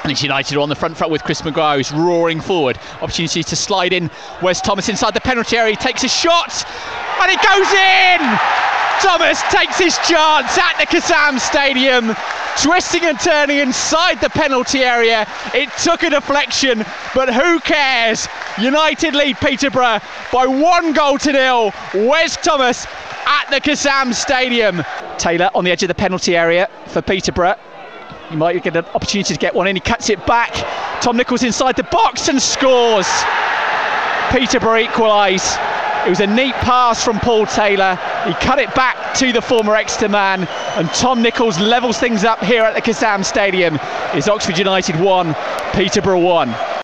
Leeds United are on the front with Chris Maguire, who's roaring forward. Opportunity to slide in. Wes Thomas inside the penalty area. He takes a shot and it goes in! Thomas takes his chance at the Kassam Stadium, twisting and turning inside the penalty area. It took a deflection, but who cares? United lead Peterborough by 1-0. Wes Thomas at the Kassam Stadium. Taylor on the edge of the penalty area for Peterborough. He might get an opportunity to get one in. He cuts it back. Tom Nichols inside the box and scores. Peterborough equalise. It was a neat pass from Paul Taylor. He cut it back to the former Exeter man, and Tom Nichols levels things up here at the Kassam Stadium. It's Oxford United 1, Peterborough 1.